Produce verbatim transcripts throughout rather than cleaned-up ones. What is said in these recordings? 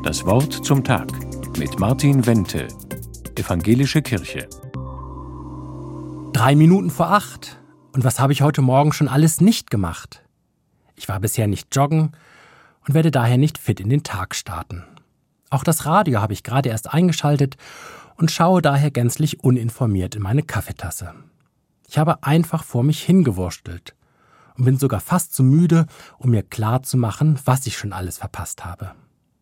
Das Wort zum Tag mit Martin Wente, Evangelische Kirche. Drei Minuten vor acht. Und was habe ich heute Morgen schon alles nicht gemacht? Ich war bisher nicht joggen und werde daher nicht fit in den Tag starten. Auch das Radio habe ich gerade erst eingeschaltet und schaue daher gänzlich uninformiert in meine Kaffeetasse. Ich habe einfach vor mich hingewurstelt und bin sogar fast zu müde, um mir klarzumachen, was ich schon alles verpasst habe.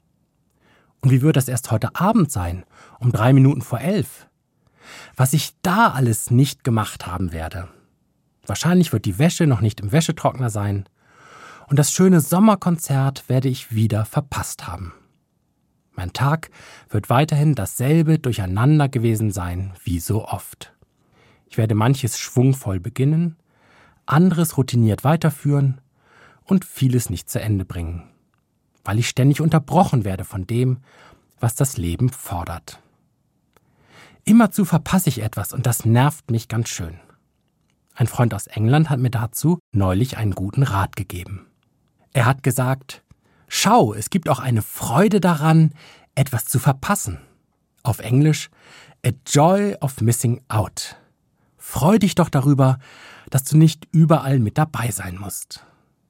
Und wie wird das erst heute Abend sein, um drei Minuten vor elf? Was ich da alles nicht gemacht haben werde. Wahrscheinlich wird die Wäsche noch nicht im Wäschetrockner sein und das schöne Sommerkonzert werde ich wieder verpasst haben. Mein Tag wird weiterhin dasselbe Durcheinander gewesen sein wie so oft. Ich werde manches schwungvoll beginnen, anderes routiniert weiterführen und vieles nicht zu Ende bringen, weil ich ständig unterbrochen werde von dem, was das Leben fordert. Immerzu verpasse ich etwas und das nervt mich ganz schön. Ein Freund aus England hat mir dazu neulich einen guten Rat gegeben. Er hat gesagt: Schau, es gibt auch eine Freude daran, etwas zu verpassen. Auf Englisch, a joy of missing out. Freu dich doch darüber, dass du nicht überall mit dabei sein musst.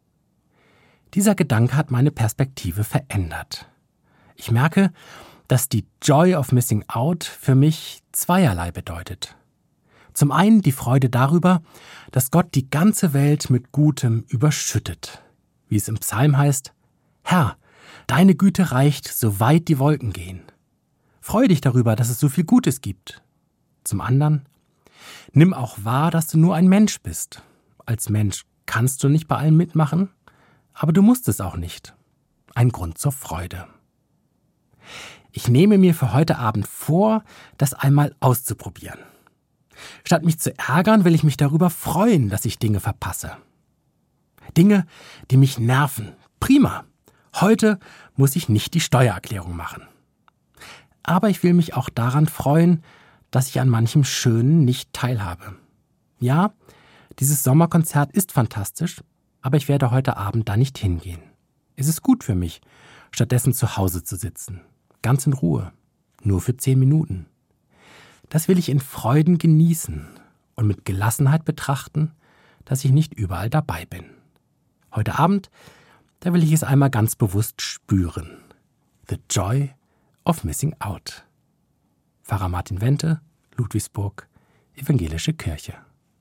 Dieser Gedanke hat meine Perspektive verändert. Ich merke, dass die Joy of Missing Out für mich zweierlei bedeutet. Zum einen die Freude darüber, dass Gott die ganze Welt mit Gutem überschüttet. Wie es im Psalm heißt: Herr, deine Güte reicht, so weit die Wolken gehen. Freu dich darüber, dass es so viel Gutes gibt. Zum anderen, nimm auch wahr, dass du nur ein Mensch bist. Als Mensch kannst du nicht bei allem mitmachen, aber du musst es auch nicht. Ein Grund zur Freude. Ich nehme mir für heute Abend vor, das einmal auszuprobieren. Statt mich zu ärgern, will ich mich darüber freuen, dass ich Dinge verpasse. Dinge, die mich nerven. Prima. Heute muss ich nicht die Steuererklärung machen. Aber ich will mich auch daran freuen, dass ich an manchem Schönen nicht teilhabe. Ja, dieses Sommerkonzert ist fantastisch, aber ich werde heute Abend da nicht hingehen. Es ist gut für mich, stattdessen zu Hause zu sitzen. Ganz in Ruhe. Nur für zehn Minuten. Das will ich in Freuden genießen und mit Gelassenheit betrachten, dass ich nicht überall dabei bin. Heute Abend, da will ich es einmal ganz bewusst spüren. The joy of missing out. Pfarrer Martin Wente, Ludwigsburg, Evangelische Kirche.